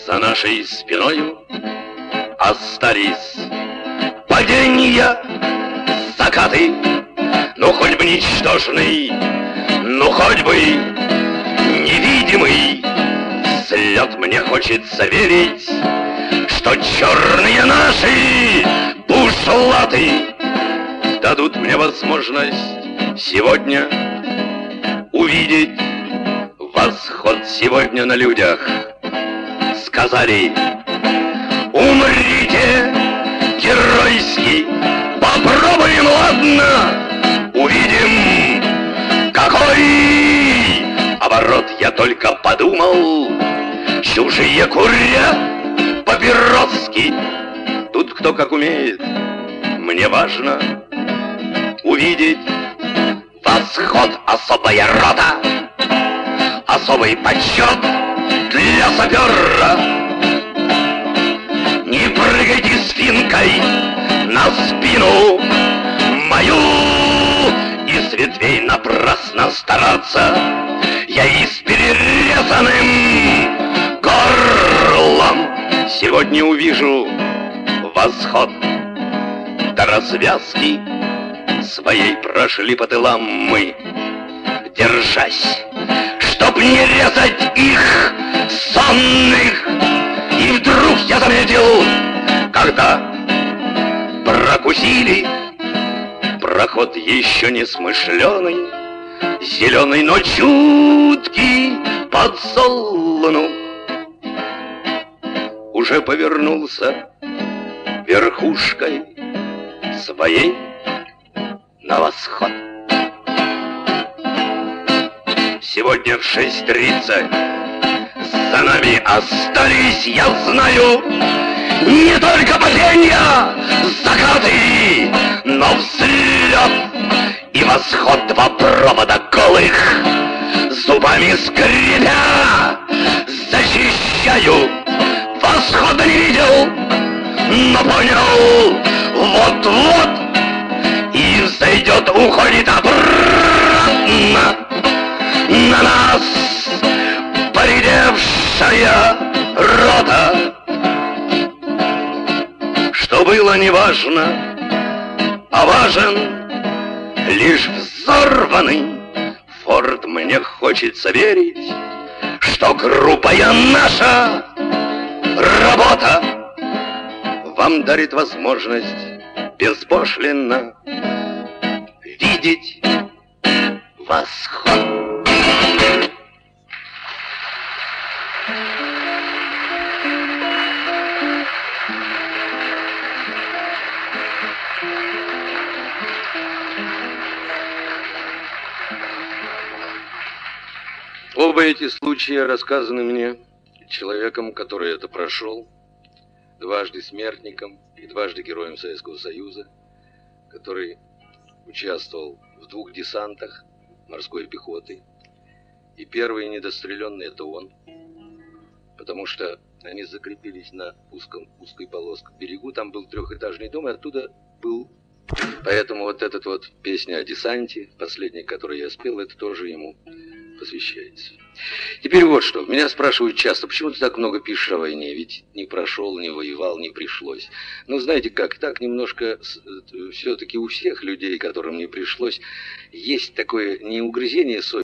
За нашей спиною остались падения, закаты. Ну хоть бы ничтожный, ну хоть бы невидимый взлет. Мне хочется верить, что черные наши бушлаты дадут мне возможность сегодня увидеть восход. Сегодня на людях сказали: умрите геройски, попробуем, ладно, увидим, какой оборот. Я только подумал, чужие куря папироски, тут кто как умеет. Мне важно увидеть восход. Особая рота, особый почет для сапера. Не прыгайте спинкой на спину мою, из ветвей напрасно стараться. Я и с перерезанным горлом сегодня увижу восход. До развязки своей прошли по тылам мы, держась, чтоб не резать их сонных. И вдруг я заметил, когда прокусили проход еще не смышленый, зеленый, но чуткий подсолнух уже повернулся верхушкой своей на восход. Сегодня в 6:30 за нами остались, я знаю, не только падения, закаты, но взлет и восход. Два провода голых, зубами скрипя, защищаю. Восхода не видел, но понял, вот-вот и взойдет, уходит обратно на нас поредевшая рота. Что было неважно, а важен лишь взорванный форт. Мне хочется верить, что грубая наша работа вам дарит возможность безбошленно видеть восход. Оба эти случая рассказаны мне человеком, который это прошел, дважды смертником и дважды героем Советского Союза, который участвовал в 2 десантах морской пехоты. И первый недостреленный — это он, потому что они закрепились на узкой полоске к берегу. Там был 3-этажный дом, и оттуда был. Поэтому вот эта вот песня о десанте, последняя, которую я спел, это тоже ему посвящается. Теперь вот что. Меня спрашивают часто: почему ты так много пишешь о войне? Ведь не прошел, не воевал, не пришлось. Ну, знаете как, так немножко все-таки у всех людей, которым не пришлось, есть такое неугрызение совести.